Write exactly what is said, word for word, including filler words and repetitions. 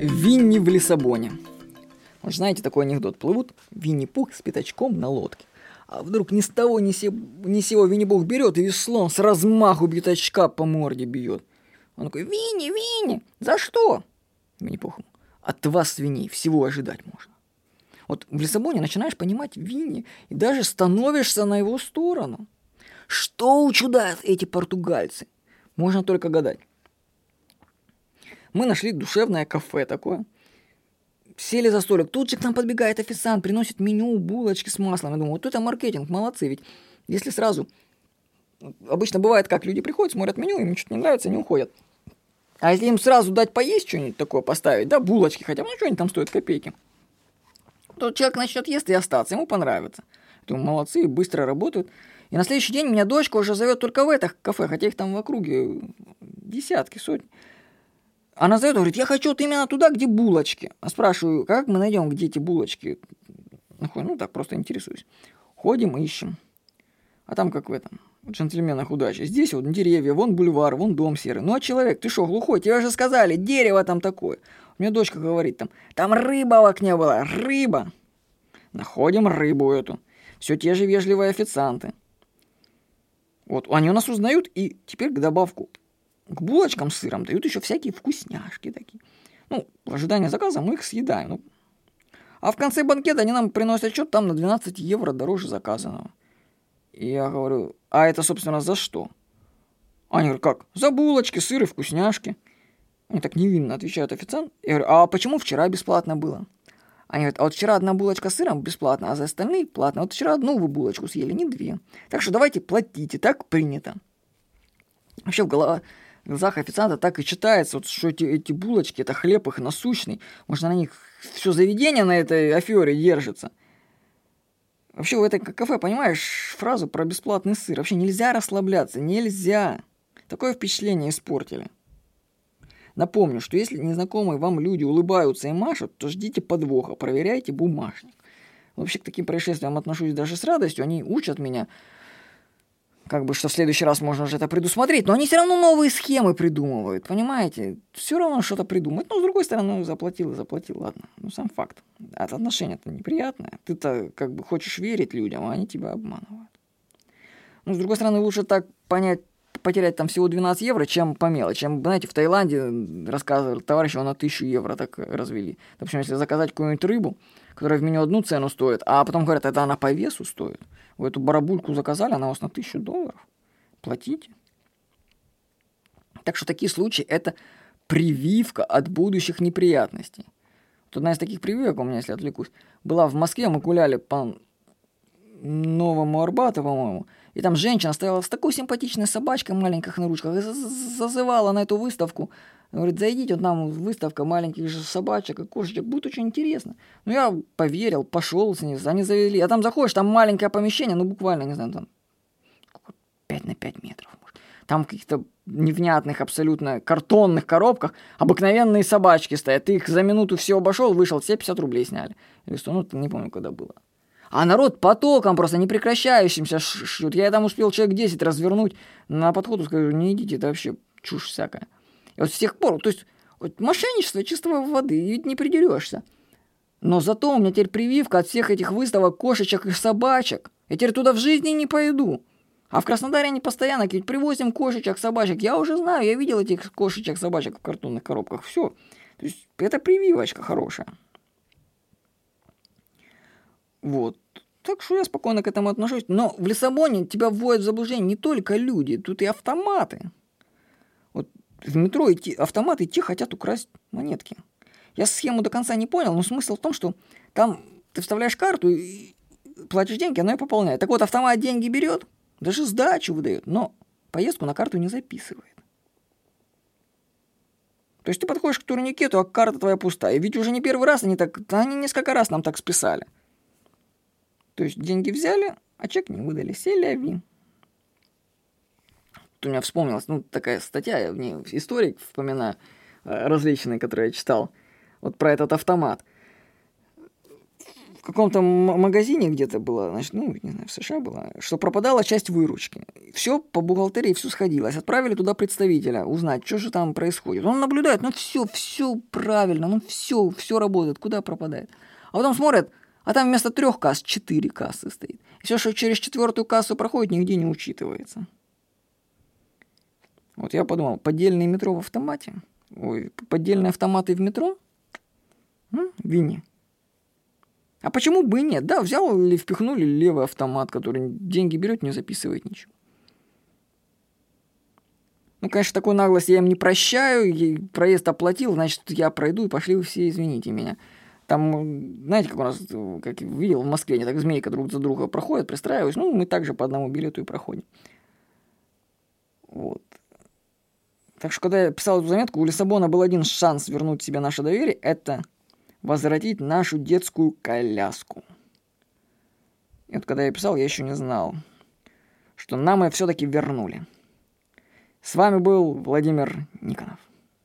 Винни в Лиссабоне. Вот знаете, такой анекдот. Плывут Винни-Пух с пятачком на лодке. А вдруг ни с того ни, се... ни сего Винни-Пух берет и веслом с размаху пятачка по морде бьет. Он такой: Винни, Винни, за что? Винни-Пух: от вас, свиней, всего ожидать можно. Вот в Лиссабоне начинаешь понимать Винни и даже становишься на его сторону. Что учудают эти португальцы? Можно только гадать. Мы нашли душевное кафе такое. Сели за столик. Тут же к нам подбегает официант, приносит меню, булочки с маслом. Я думаю, вот это маркетинг, молодцы. Ведь если сразу... Обычно бывает, как люди приходят, смотрят меню, им что-то не нравится, они уходят. А если им сразу дать поесть что-нибудь такое, поставить, да, булочки хотя бы, ну что-нибудь там стоит копейки, то человек начнет есть и остаться, ему понравится. Я думаю, молодцы, быстро работают. И на следующий день меня дочка уже зовет только в это кафе, хотя их там в округе десятки, сотни. Она зовет, говорит: я хочу вот именно туда, где булочки. А спрашиваю, как мы найдем, где эти булочки? Ну, так просто интересуюсь. Ходим, ищем. А там как в этом, в «Джентльменах удачи». Здесь вот деревья, вон бульвар, вон дом серый. Ну, а человек, ты что, глухой? Тебе же сказали, дерево там такое. У меня дочка говорит, там, там рыба в окне была, рыба. Находим рыбу эту. Все те же вежливые официанты. Вот, они у нас узнают, и теперь к добавку к булочкам с сыром дают еще всякие вкусняшки такие. Ну, в ожидании заказа мы их съедаем. Ну. А в конце банкета они нам приносят счет там на двенадцать евро дороже заказанного. И я говорю, а это, собственно, за что? Они говорят, как? За булочки, сыр и вкусняшки. Они так невинно отвечают официант. Я говорю, а почему вчера бесплатно было? Они говорят, а вот вчера одна булочка с сыром бесплатно, а за остальные платно. Вот вчера одну вы булочку съели, не две. Так что давайте платите, так принято. Вообще в голове... В глазах официанта так и читается, вот, что эти, эти булочки, это хлеб их насущный. Может, на них все заведение на этой афере держится. Вообще в этом кафе, понимаешь, фразу про бесплатный сыр. Вообще нельзя расслабляться, нельзя. Такое впечатление испортили. Напомню, что если незнакомые вам люди улыбаются и машут, то ждите подвоха, проверяйте бумажник. Вообще к таким происшествиям отношусь даже с радостью. Они учат меня, как бы, что в следующий раз можно уже это предусмотреть, но они все равно новые схемы придумывают, понимаете? Все равно что-то придумать. Но, с другой стороны, заплатил и заплатил, ладно. Ну, сам факт. Это отношение-то неприятное. Ты-то, как бы, хочешь верить людям, а они тебя обманывают. Ну, с другой стороны, лучше так понять, потерять там всего двенадцать евро, чем по мелочи. Чем, знаете, в Таиланде, рассказывали товарищи, его на тысячу евро так развели. Допустим, если заказать какую-нибудь рыбу, которая в меню одну цену стоит, а потом говорят, это она по весу стоит. Вы эту барабульку заказали, она у вас на тысячу долларов. Платите. Так что такие случаи – это прививка от будущих неприятностей. Вот одна из таких прививок у меня, если отвлекусь, была в Москве, мы гуляли по Новому Арбату, по-моему, и там женщина стояла с такой симпатичной собачкой маленьких на ручках и зазывала на эту выставку. Говорит, зайдите, вот нам выставка маленьких же собачек и кошечек, будет очень интересно. Ну, я поверил, пошел с ней, они завели. А там заходишь, там маленькое помещение, ну, буквально, не знаю, там пять на пять метров. Может. Там в каких-то невнятных, абсолютно картонных коробках обыкновенные собачки стоят. Ты их за минуту все обошел, вышел, все пятьдесят рублей сняли. Или сто, ну, не помню, когда было. А народ потоком просто непрекращающимся шьют. Я там успел человек десять развернуть на подходу, скажу, не идите, это вообще чушь всякая. И вот с тех пор, то есть вот мошенничество чистой воды, ведь не придерешься. Но зато у меня теперь прививка от всех этих выставок кошечек и собачек. Я теперь туда в жизни не пойду. А в Краснодаре они постоянно ведь привозим кошечек, собачек. Я уже знаю, я видел этих кошечек, собачек в картонных коробках. Все. То есть это прививочка хорошая. Вот. Так что я спокойно к этому отношусь. Но в Лиссабоне тебя вводят в заблуждение не только люди, тут и автоматы. Вот в метро идти, автоматы идти хотят украсть монетки. Я схему до конца не понял, но смысл в том, что там ты вставляешь карту и платишь деньги, оно и пополняет. Так вот, автомат деньги берет, даже сдачу выдает, но поездку на карту не записывает. То есть ты подходишь к турникету, а карта твоя пустая. Ведь уже не первый раз они так, они несколько раз нам так списали. То есть деньги взяли, а чек не выдали. Селяви. Тут у меня вспомнилась, ну, такая статья, я в ней историк вспоминаю, различные, которые я читал, вот про этот автомат. в каком-то м- магазине где-то было, значит, ну, не знаю, в США было, что пропадала часть выручки. Все по бухгалтерии, все сходилось. Отправили туда представителя узнать, что же там происходит. Он наблюдает, ну, все, все правильно, ну, все, все работает, куда пропадает. А потом смотрят, а там вместо трех касс четыре кассы стоит. И все, что через четвертую кассу проходит, нигде не учитывается. Вот я подумал, поддельные метро в автомате, ой, поддельные автоматы в метро, м, в Вене. А почему бы и нет? Да, взял или впихнули левый автомат, который деньги берет, не записывает ничего. Ну, конечно, такую наглость я им не прощаю. Проезд оплатил, значит, я пройду, и пошли вы все, извините меня. Там, знаете, как у нас, как видел в Москве, они так змейка друг за друга проходят, пристраиваются. Ну, мы также по одному билету и проходим. Вот. Так что, когда я писал эту заметку, у Лиссабона был один шанс вернуть себе наше доверие. Это возвратить нашу детскую коляску. И вот когда я писал, я еще не знал, что нам ее все-таки вернули. С вами был Владимир Никонов.